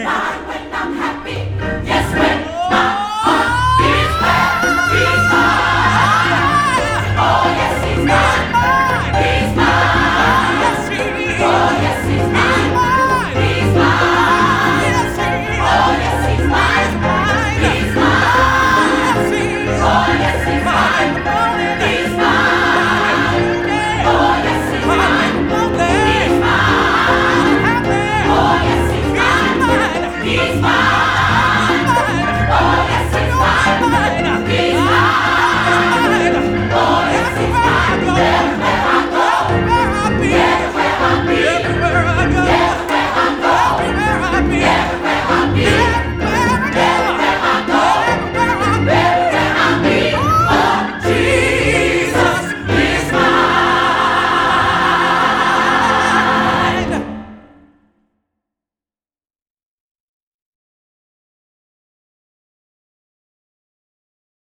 mine when I'm happy. Yes, when my heart is glad. He's mine. Oh, yes, he's mine. He's mine. Oh, yes, he's mine. He's mine. Oh, yes, he's mine. He's mine. Oh, yes, he's mine. He's mine. Oh, yes, he's mine. He's mine. Oh, yes, he's mine. He's mine.